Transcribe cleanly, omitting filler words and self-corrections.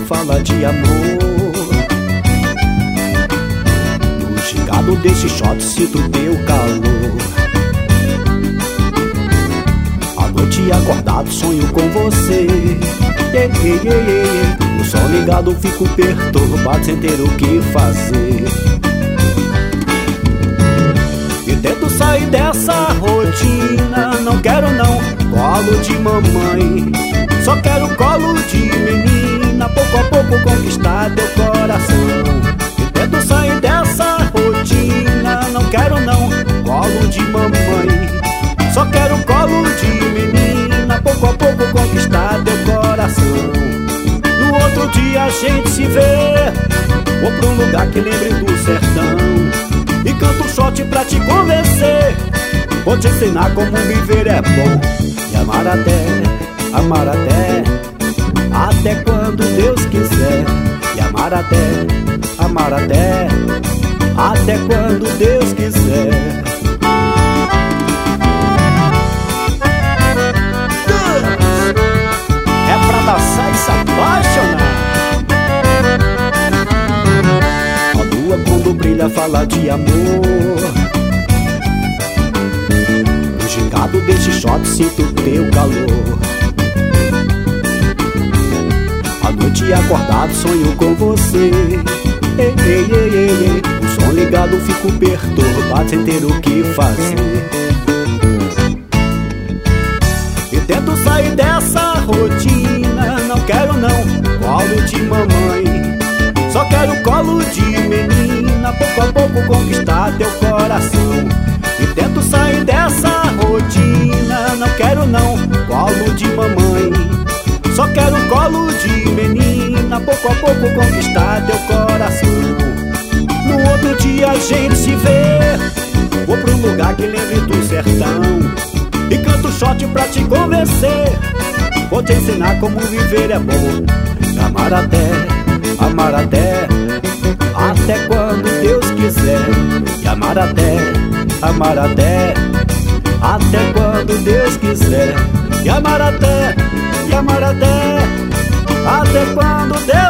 fala de amor. No gingado desse shot sinto teu calor. À noite acordado sonho com você. O sol ligado fico perturbado sem ter o que fazer. E tento sair dessa rotina. Não quero não colo de mamãe, só quero colo de menina. Pouco a pouco conquistar teu coração. E tento sair dessa rotina. Não quero não colo de mamãe, só quero colo de menina. Pouco a pouco conquistar teu coração. No outro dia a gente se vê. Vou pra um lugar que lembre do sertão e canto um shot pra te convencer. Vou te ensinar como viver é bom. E amar até quando Deus quiser. E amar até quando Deus quiser. É pra dançar e se apaixonar. A lua quando brilha fala de amor. No gingado desse shot sinto teu calor. À noite acordado sonho com você. O som ligado fico perturbado sem ter o que fazer. E tento sair dessa rotina. Não quero não colo de mamãe, só quero colo de menina. Pouco a pouco conquistar teu coração. E tento sair dessa rotina. Não quero não colo de mamãe, só quero colo de menina. Pouco a pouco conquistar teu coração. No outro dia a gente se vê. Vou pra um lugar que lembre do sertão e canto shot pra te convencer. Vou te ensinar como viver é bom. Amar até quando Deus quiser. E amar até quando Deus quiser. E amar até quando Deus